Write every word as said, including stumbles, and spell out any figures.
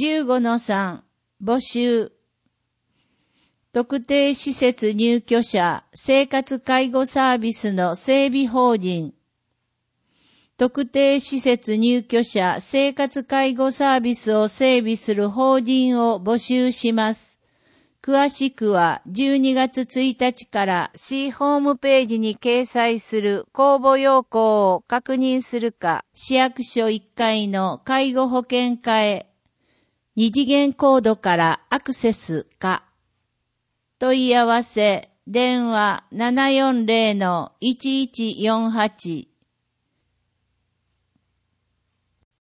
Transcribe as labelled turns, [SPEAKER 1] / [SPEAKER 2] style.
[SPEAKER 1] じゅうごのさん 募集。特定施設入居者生活介護サービスの整備法人。特定施設入居者生活介護サービスを整備する法人を募集します。詳しくはじゅうにがつついたちから市ホームページに掲載する公募要項を確認するか、市役所いっかいの介護保険課へ、二次元コードからアクセスか、問い合わせ、電話 ななよんゼロのいちいちよんはち